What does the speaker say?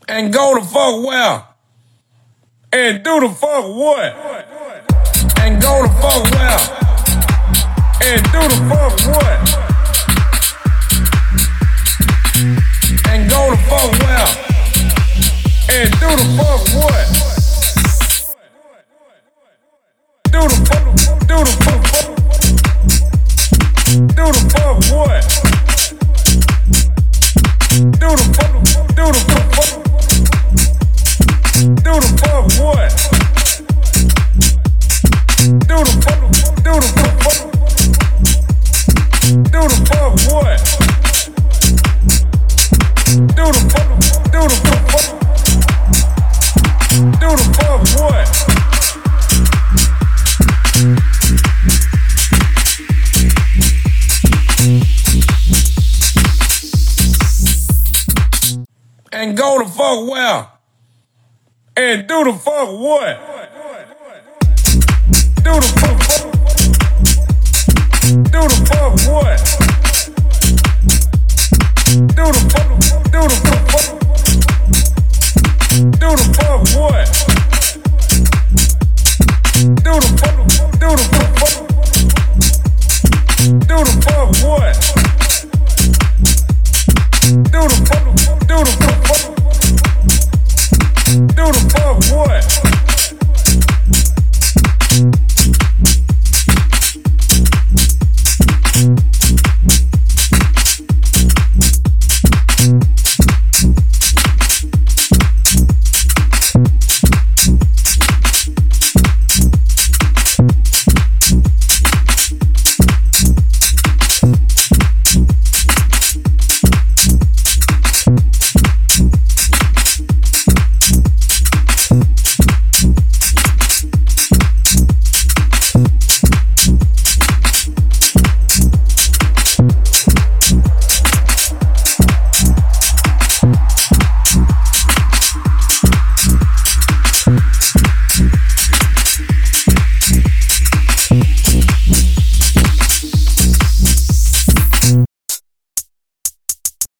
And go the fuck where? And do the fuck what? And go the fuck where? And do the fuck what? And go the fuck where? And do the fuck what? Do the fuck what? Do the fuck what? Do the fuck what? Do the fuck what? And go the fuck where? And do the fuck what? Do the fuck what? Do the fuck